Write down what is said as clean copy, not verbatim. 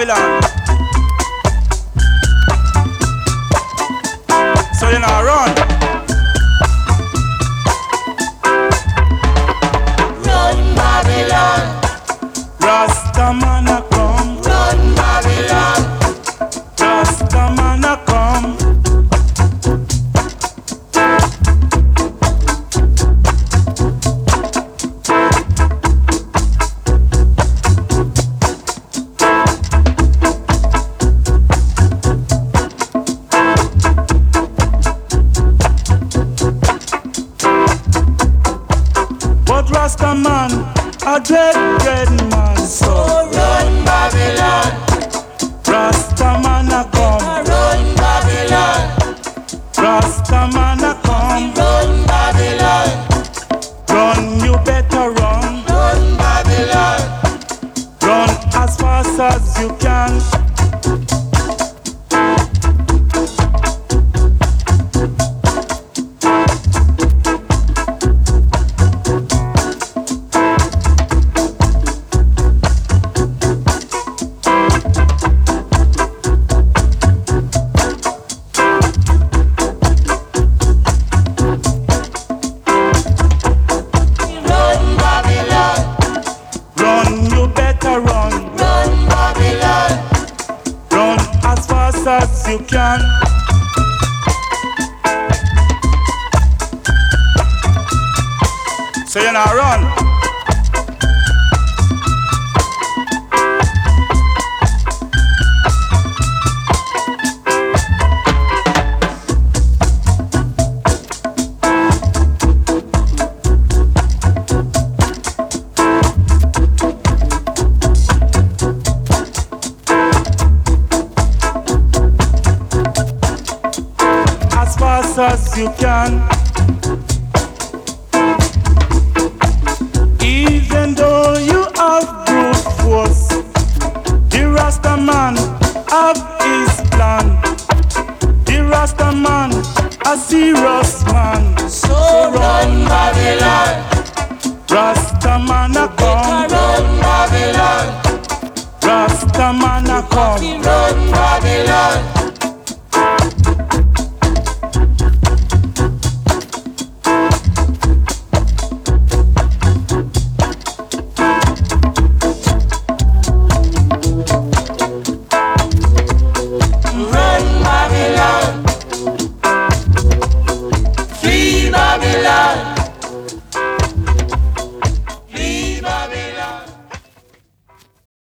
Babylon. So you know run. Run Babylon. Rastaman a come. Run Babylon. Rastaman a come. But Rastaman a dread man. So run Babylon. Rastaman a come. Run Babylon. Rastaman a come. Run Babylon. Run, you better run. Run Babylon. Run as fast as you can. Run Babylon. Run, you better run. Run Babylon. Run as fast as you can. So you now run. As fast as you can. Even though you have brute force, the Rasta man have his plan. The Rasta man a serious man. So run Babylon. Rasta man a come. Run Babylon. Rasta man a come. Run